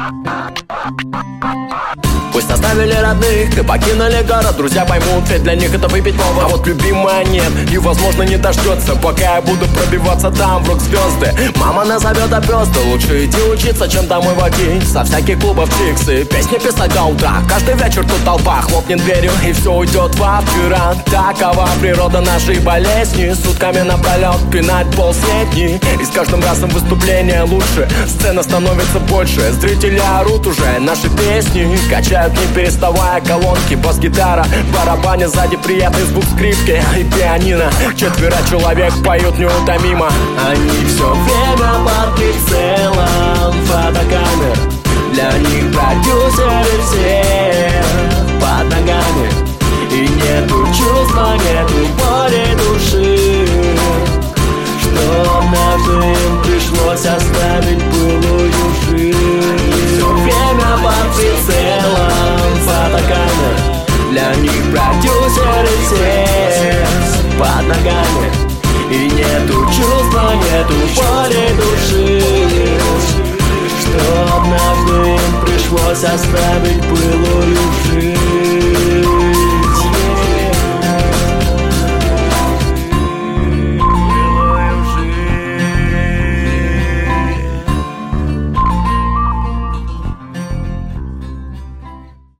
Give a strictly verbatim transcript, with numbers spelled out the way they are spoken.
Пусть оставили родных и покинули город. Друзья поймут, ведь для них это выпить повод. А вот любимая нет и, возможно, не дождется, пока я буду пробиваться там, в рок-звезды. Мама назовет опёсты, лучше иди учиться, чем домой водить со всяких клубов чиксы. Песни писать до утра, каждый вечер тут толпа хлопнет дверью и все уйдет во вчера. Такова природа нашей болезни, сутками напролет пинать пол средний. И с каждым разом выступление лучше, сцена становится больше. Зрители орут уже наши песни, качают не переставая колонки. Бас-гитара, барабане, сзади приятный звук скрипки и пианино. Четверо человек поют неутомимо. Они все время под прицелом фотокамер. Для них продюсеры все под ногами. И нету чувства, нету боли души, что однажды им пришлось оставить былую жизнь. Все время под прицелом фотокамер. Для них продюсеры все под ногами. И нету чувства, нету боли души, что однажды им пришлось оставить